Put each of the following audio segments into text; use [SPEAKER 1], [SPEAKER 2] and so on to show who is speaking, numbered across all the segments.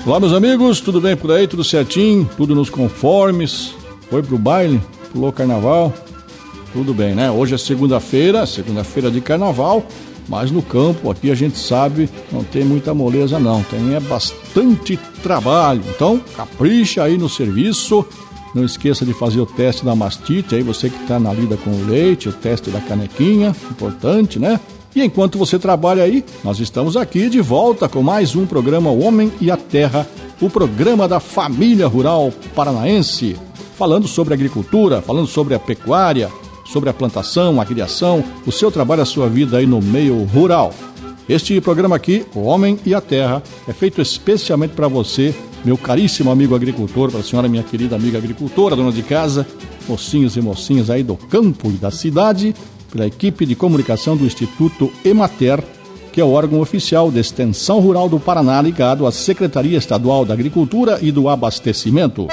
[SPEAKER 1] Olá, meus amigos, tudo bem por aí? Tudo certinho? Tudo nos conformes? Foi pro baile? Pulou carnaval? Tudo bem, né? Hoje é segunda-feira de carnaval, mas no campo aqui a gente sabe, não tem muita moleza não, tem bastante trabalho. Então, capricha aí no serviço, não esqueça de fazer o teste da mastite, aí você que está na lida com o leite, o teste da canequinha, importante, né? E enquanto você trabalha aí, nós estamos aqui de volta com mais um programa O Homem e a Terra, o programa da família rural paranaense, falando sobre agricultura, falando sobre a pecuária, sobre a plantação, a criação, o seu trabalho, a sua vida aí no meio rural. Este programa aqui, O Homem e a Terra, é feito especialmente para você, meu caríssimo amigo agricultor, para a senhora, minha querida amiga agricultora, dona de casa, mocinhos e mocinhas aí do campo e da cidade, pela equipe de comunicação do Instituto Emater, que é o órgão oficial de extensão rural do Paraná ligado à Secretaria Estadual da Agricultura e do Abastecimento.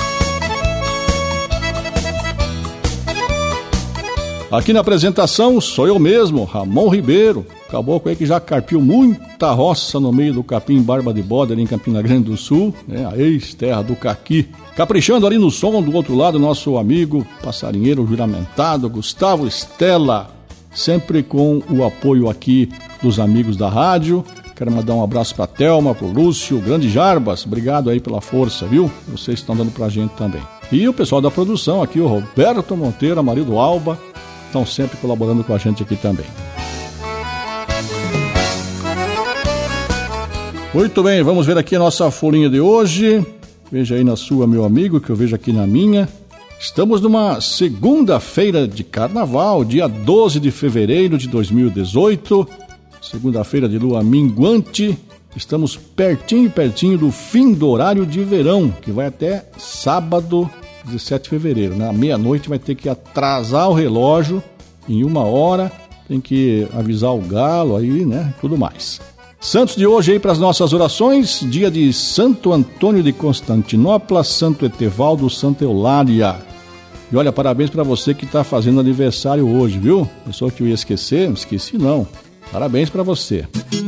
[SPEAKER 1] Aqui na apresentação sou eu mesmo, Ramon Ribeiro, caboclo aí que já carpiu muita roça no meio do capim Barba de Bode ali em Campina Grande do Sul, né? A ex-terra do caqui. Caprichando ali no som do outro lado, nosso amigo passarinheiro juramentado, Gustavo Stella, sempre com o apoio aqui dos amigos da rádio. Quero mandar um abraço para Thelma, pro Lúcio, grande Jarbas, obrigado aí pela força, viu? Vocês estão dando pra gente também. E o pessoal da produção aqui, o Roberto Monteiro, marido Alba, estão sempre colaborando com a gente aqui também. Muito bem, vamos ver aqui a nossa folhinha de hoje. Veja aí na sua, meu amigo, que eu vejo aqui na minha. Estamos numa segunda-feira de carnaval, dia 12 de fevereiro de 2018. Segunda-feira de lua minguante. Estamos pertinho do fim do horário de verão, que vai até sábado, 17 de fevereiro. Na meia-noite vai ter que atrasar o relógio em 1 hora. Tem que avisar o galo aí, né? Tudo mais. Santos de hoje aí para as nossas orações, dia de Santo Antônio de Constantinopla, Santo Etevaldo, Santa Eulália. E olha, parabéns para você que está fazendo aniversário hoje, viu? Pensou que eu ia esquecer? Não esqueci não. Parabéns para você.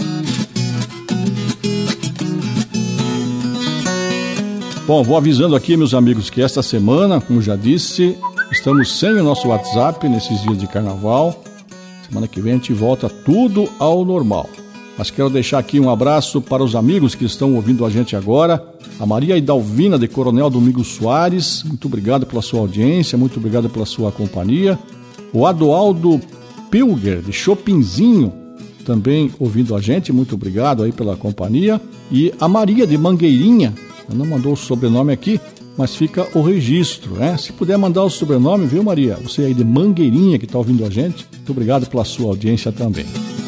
[SPEAKER 1] Bom, vou avisando aqui, meus amigos, que esta semana, como já disse, estamos sem o nosso WhatsApp nesses dias de carnaval. Semana que vem a gente volta tudo ao normal. Mas quero deixar aqui um abraço para os amigos que estão ouvindo a gente agora. A Maria Hidalvina, de Coronel Domingos Soares, muito obrigado pela sua audiência, muito obrigado pela sua companhia. O Adoaldo Pilger, de Chopinzinho, também ouvindo a gente, muito obrigado aí pela companhia. E a Maria de Mangueirinha, não mandou o sobrenome aqui, mas fica o registro, né? Se puder mandar o sobrenome, viu, Maria? Você aí de Mangueirinha que está ouvindo a gente, muito obrigado pela sua audiência também.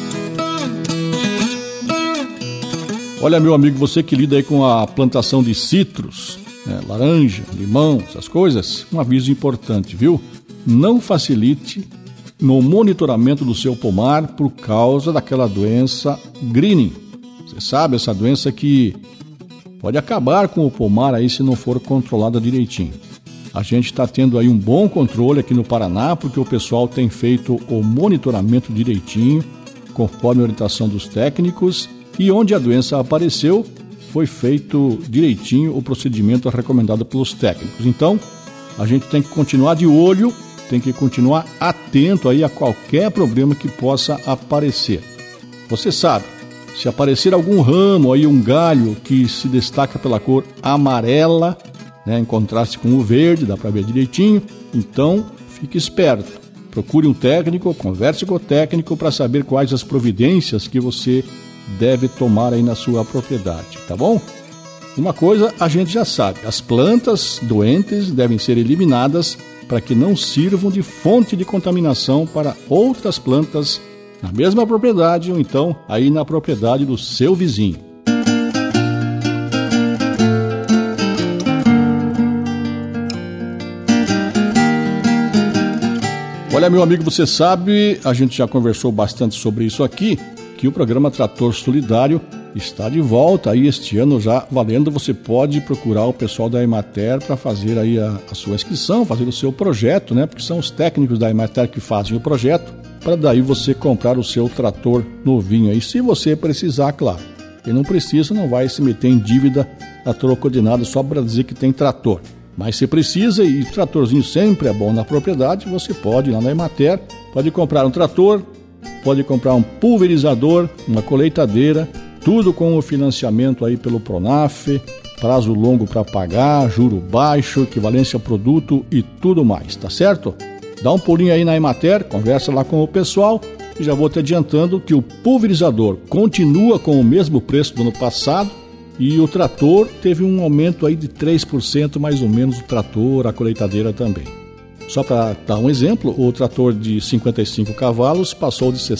[SPEAKER 1] Olha, meu amigo, você que lida aí com a plantação de citros, né, laranja, limão, essas coisas, um aviso importante, viu? Não facilite no monitoramento do seu pomar por causa daquela doença greening. Você sabe, essa doença que pode acabar com o pomar aí se não for controlada direitinho. A gente está tendo aí um bom controle aqui no Paraná, porque o pessoal tem feito o monitoramento direitinho, conforme a orientação dos técnicos. E onde a doença apareceu, foi feito direitinho o procedimento recomendado pelos técnicos. Então, a gente tem que continuar de olho, tem que continuar atento aí a qualquer problema que possa aparecer. Você sabe, se aparecer algum ramo aí, um galho que se destaca pela cor amarela, né, em contraste com o verde, dá para ver direitinho, então fique esperto. Procure um técnico, converse com o técnico para saber quais as providências que você deve tomar aí na sua propriedade, tá bom? Uma coisa a gente já sabe, as plantas doentes devem ser eliminadas para que não sirvam de fonte de contaminação para outras plantas na mesma propriedade ou então aí na propriedade do seu vizinho. Olha, meu amigo, você sabe, a gente já conversou bastante sobre isso aqui, que o programa Trator Solidário está de volta aí este ano já valendo. Você pode procurar o pessoal da Emater para fazer aí a sua inscrição, fazer o seu projeto, né? Porque são os técnicos da Emater que fazem o projeto, para daí você comprar o seu trator novinho aí, se você precisar, claro. Quem não precisa não vai se meter em dívida a troco de nada só para dizer que tem trator. Mas se precisa, e tratorzinho sempre é bom na propriedade, você pode ir lá na Emater, pode comprar um trator, pode comprar um pulverizador, uma colheitadeira, tudo com o financiamento aí pelo Pronaf, prazo longo para pagar, juro baixo, equivalência ao produto e tudo mais, tá certo? Dá um pulinho aí na Emater, conversa lá com o pessoal e já vou te adiantando que o pulverizador continua com o mesmo preço do ano passado e o trator teve um aumento aí de 3% mais ou menos, o trator, a colheitadeira também. Só para dar um exemplo, o trator de 55 cavalos passou de R$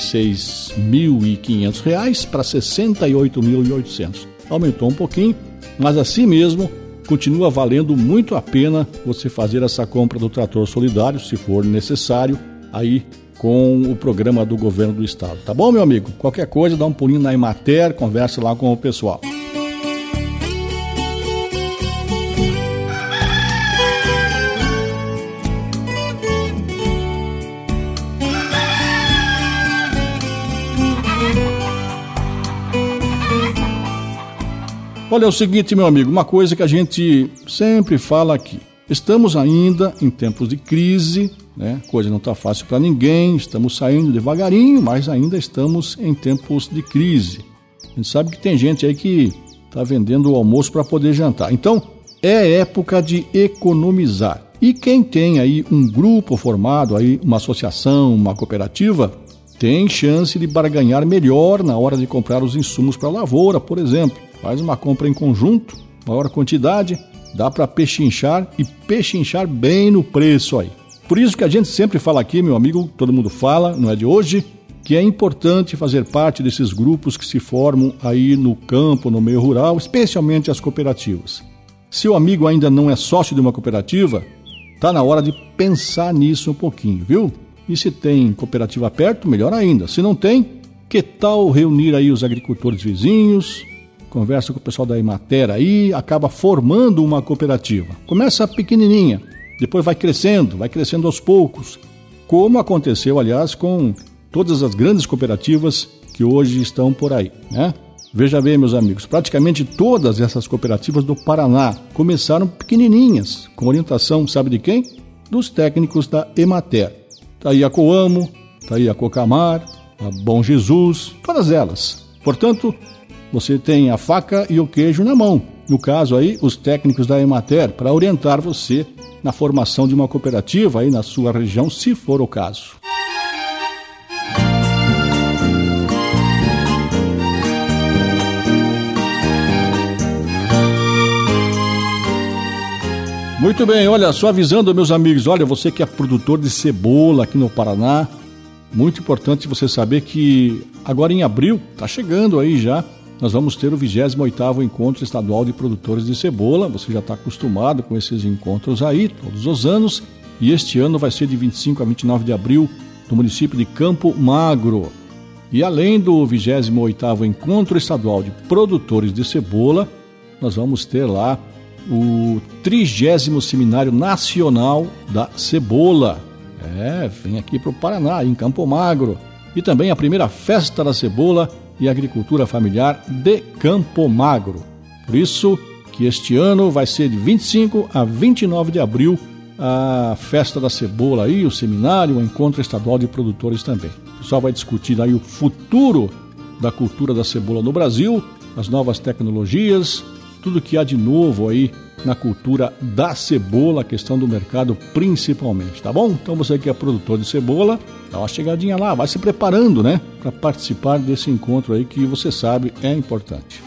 [SPEAKER 1] 66.500 para R$ 68.800. Aumentou um pouquinho, mas assim mesmo continua valendo muito a pena você fazer essa compra do trator solidário, se for necessário, aí com o programa do governo do estado. Tá bom, meu amigo? Qualquer coisa, dá um pulinho na Emater, conversa lá com o pessoal. Olha, é o seguinte, meu amigo, uma coisa que a gente sempre fala aqui. Estamos ainda em tempos de crise, né? Coisa não está fácil para ninguém, estamos saindo devagarinho, mas ainda estamos em tempos de crise. A gente sabe que tem gente aí que está vendendo o almoço para poder jantar. Então, é época de economizar. E quem tem aí um grupo formado, aí uma associação, uma cooperativa, tem chance de barganhar melhor na hora de comprar os insumos para a lavoura, por exemplo. Faz uma compra em conjunto, maior quantidade, dá para pechinchar e pechinchar bem no preço aí. Por isso que a gente sempre fala aqui, meu amigo, todo mundo fala, não é de hoje, que é importante fazer parte desses grupos que se formam aí no campo, no meio rural, especialmente as cooperativas. Se o amigo ainda não é sócio de uma cooperativa, tá na hora de pensar nisso um pouquinho, viu? E se tem cooperativa perto, melhor ainda. Se não tem, que tal reunir aí os agricultores vizinhos, conversa com o pessoal da Emater aí, acaba formando uma cooperativa. Começa pequenininha, depois vai crescendo aos poucos, como aconteceu, aliás, com todas as grandes cooperativas que hoje estão por aí, né? Veja bem, meus amigos, praticamente todas essas cooperativas do Paraná começaram pequenininhas, com orientação, sabe de quem? Dos técnicos da Emater. Tá aí a Coamo, tá aí a Cocamar, a Bom Jesus, todas elas. Portanto, você tem a faca e o queijo na mão. No caso aí, os técnicos da Emater, para orientar você na formação de uma cooperativa aí na sua região, se for o caso. Muito bem, olha, só avisando, meus amigos, olha, você que é produtor de cebola aqui no Paraná, muito importante você saber que agora em abril, tá chegando aí já, nós vamos ter o 28º Encontro Estadual de Produtores de Cebola. Você já está acostumado com esses encontros aí, todos os anos. E este ano vai ser de 25 a 29 de abril, no município de Campo Magro. E além do 28º Encontro Estadual de Produtores de Cebola, nós vamos ter lá o 30º Seminário Nacional da Cebola. Vem aqui para o Paraná, em Campo Magro. E também a primeira Festa da Cebola e Agricultura Familiar de Campo Magro. Por isso que este ano vai ser de 25 a 29 de abril a Festa da Cebola aí, o seminário, o Encontro Estadual de Produtores também. O pessoal vai discutir aí o futuro da cultura da cebola no Brasil, as novas tecnologias, tudo que há de novo aí na cultura da cebola, a questão do mercado principalmente, tá bom? Então você que é produtor de cebola, dá uma chegadinha lá, vai se preparando, né? Para participar desse encontro aí que você sabe é importante.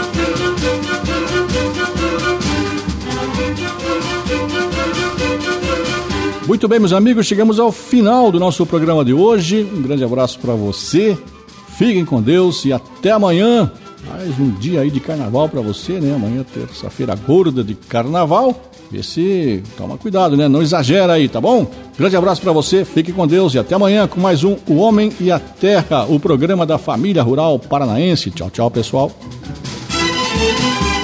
[SPEAKER 1] Muito bem, meus amigos, chegamos ao final do nosso programa de hoje. Um grande abraço para você, fiquem com Deus e até amanhã. Mais um dia aí de carnaval para você, né? Amanhã, terça-feira gorda de carnaval. Vê se toma cuidado, né? Não exagera aí, tá bom? Grande abraço para você, fique com Deus e até amanhã com mais um O Homem e a Terra, o programa da família rural paranaense. Tchau, tchau, pessoal.